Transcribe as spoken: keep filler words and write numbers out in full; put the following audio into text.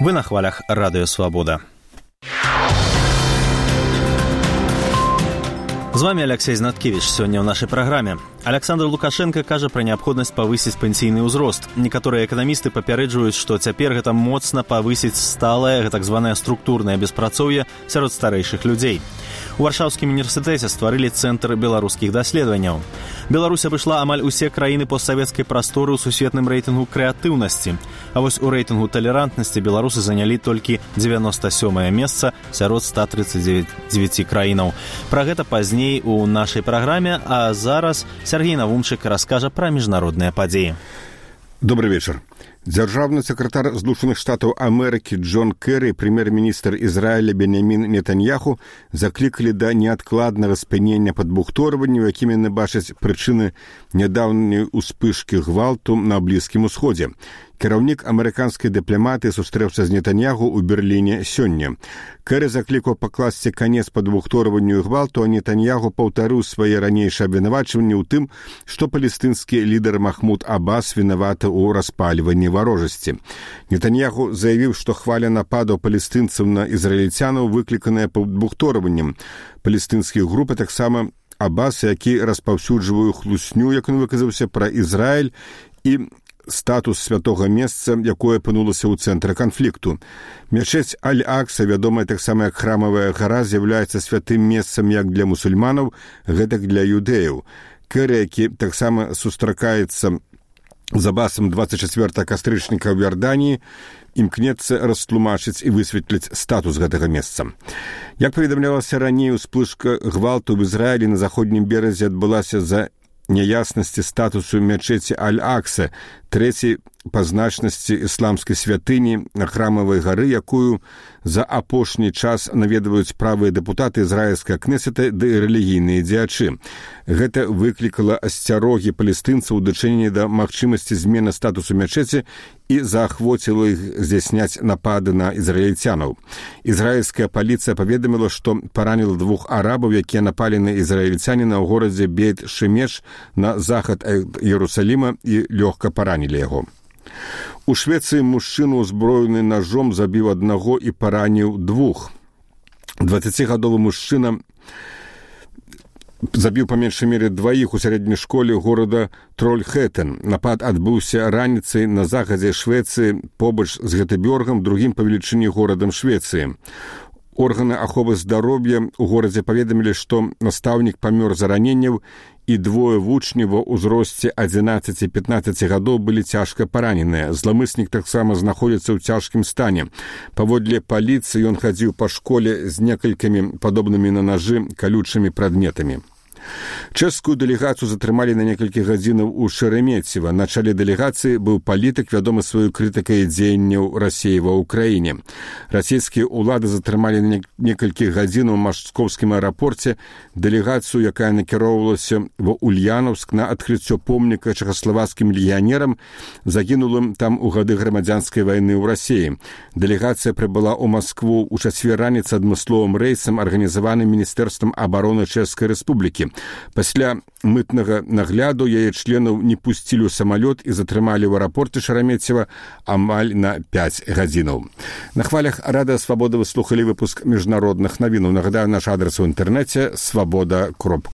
Вы на хвалях Радыё Свабода. З вами Алексей Знаткевич. Сёння ў нашай праграме. Александр Лукашенко кажа пра неабходнасць павысіць пенсійны ўзрост. Некаторыя эканамісты папярэджваюць, што цяпер гэта моцна павысіць сталае, так званае структурнае беспрацоўе сярод старэйшых людзей. У Варшаўскім універсітэце стварылі цэнтр беларускіх даследаванняў. Беларусь абышла амаль усе краіны постсавецкай прасторы ў сусветным рэйтынгу крэатыўнасці. А вось у рэйтынгу талерантнасці беларусы занялі толькі дзевяноста сёмае месца сярод ста тридцати девяти краінаў. Пра гэта пазней у нашай праграме, а зараз Сергей Навумчык раскажа пра міжнародныя падзеі. Добрый вечер. Дзяржаўны сакратар Злучаных Штатаў Амерыкі Джон Кэры і прэм'ер-міністр Ізраіля Беньямін Нетаньяху заклікалі да неадкладнага спынення падбухторванняў, якімі яны бачаць прычыны нядаўняй успышкі гвалту на Блізкім Усходзе. Кіраўнік амерыканскай дыпламатыі сустрэўся з Нетаньяху ў Берліне сёння. Кэры заклікаў пакласці канец падбухторванню і гвалту, а Нетаньяху паўтарыў свае ранейшыя абвінавачванні ў тым, што палестынскі лідар Махмуд Аббас вінаваты ў распальванні варожасці. Нетаньяху заявіў, што хваля нападаў палестынцаў на ізраільцянаў выкліканая падбухторваннем. Палестынскія групы таксама Аббас, які распаўсюджвае хлусню, як ён выказаўся, пра Ізраіль і статус святога месца, якое апынулася ў цэнтры канфлікту. Мячэць Аль-Акса, вядомая таксама як храмавая гара, з'яўляецца святым месцам як для мусульманаў, гэтак для юдэяў. Кэры, які таксама сустракаецца з Аббасам двадцать четвёртага кастрычніка ў Іорданіі, імкнецца растлумачыць і высветліць статус гэтага месца. Як паведамлялася раней, успышка гвалту ў Ізраілі на заходнім беразе адбылася за няяснасці статусу мячэці Аль-Акса, трэцяй па значнасці ісламскай святыні на храмавай гары, якую за апошні час наведваюць правыя дэпутаты ізраільскага кнесета ды рэлігійныя дзеячы. Гэта выклікала асцярогі палестынцаў у дачыненні да магчымасці змены статусу мячэці і заахвоціла іх здзяйсняць напады на ізраільцянаў. Ізраільская паліцыя паведаміла, што параніла двух арабаў, якія напалі на ізраільцяніна ў горадзе Бейт-Шемеш на захад ад Іерусаліма і лёгка паранілі яго. У Швецыі мужчыну, узброены ножом, забіў аднаго і параніў двух. дваццацігадовы мужчына забіў па меншай мере дваіх у сярэдняй школе горада Трольхэтен. Напад адбыўся раніцай на захадзе Швецыі побач з Гетебёргам, другім па велічыні горадам Швецыі. Органы аховы здароўя ў горадзе паведамілі, што настаўнік памёр з раненняў і двое вучняў ва ўзросце адзінаццаці-пятнаццаці гадоў былі цяжка параненыя. Зламыснік таксама знаходзіцца ў цяжкім стане. Паводле паліцыі ён хадзіў па школе з некалькімі падобнымі на нажы калючымі прадметамі. Чэшскую дэлегацыю затрымалі на некалькі гадзінаў у Шереметьево. На чале дэлегацыі быў палітык, вядомы сваёй крытыкай дзеянняў Расіі ва ўкраіне. Расійскія ўлады затрымалі на некалькі гадзінаў у маскоўскім аэрапорце дэлегацыю, якая накіроўвалася ва Ульянаўск на адкрыццё помніка чэхаславацкім легіянерам, загінулым там у гады грамадзянскай вайны ў Расіі. Дэлегацыя прыбыла ў Маскву ў чацвер раніцы адмысловым рэйсам, арганізаваным Міністэрствам абароны Чэшскай Рэспублікі. Пасля мытнага нагляду яе членаў не пусцілі ў самалёт і затрымалі ў аэрапорце Шереметьева амаль на пяць гадзінаў. На хвалях Радыё Свабода вы слухалі выпуск міжнародных навінаў. Нагадаю, наш адрес у інтэрнэце свабода кропка